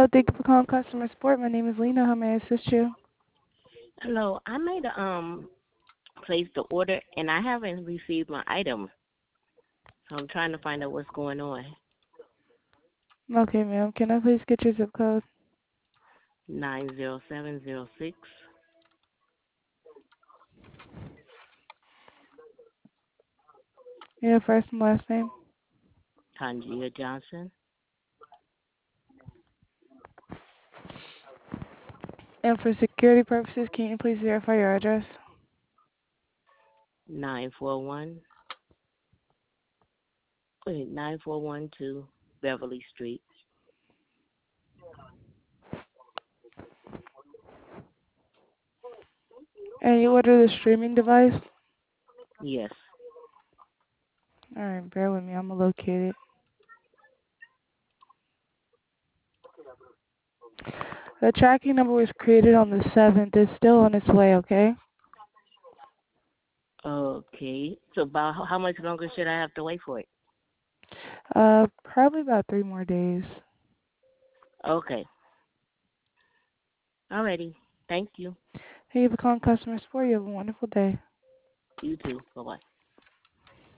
Hello, thank you for calling customer support. My name is Lena. How may I assist you? Hello, I made a place the order and I haven't received my item, so I'm trying to find out what's going on. Okay, ma'am. Can I please get your zip code 90706, your first and last name? Tangia Johnson, And for security purposes, can you please verify your address? 941, 9412 Beverly Street. And you ordered the streaming device? Yes. All right, bear with me. I'm going to locate it. The tracking number was created on the 7th. It's still on its way, okay? Okay. So about how much longer should I have to wait for it? Probably about 3 more days. Okay. Alrighty. Thank you. Thank you for calling customer support. You have a wonderful day. You too. Bye bye.